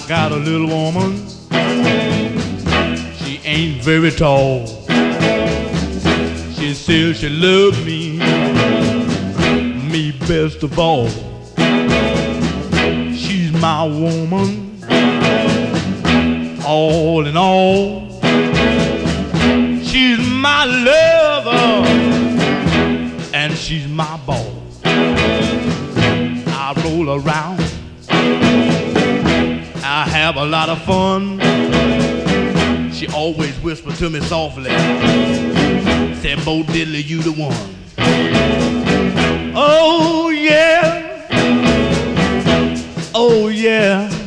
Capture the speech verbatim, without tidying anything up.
got a little woman. She ain't very tall. She says she loves me, me best of all. She's my woman, all in all. She's my lover, and she's my boss. I roll around, I have a lot of fun. She always whispers to me softly, said, Bo Diddley, you the one. Oh yeah, oh yeah.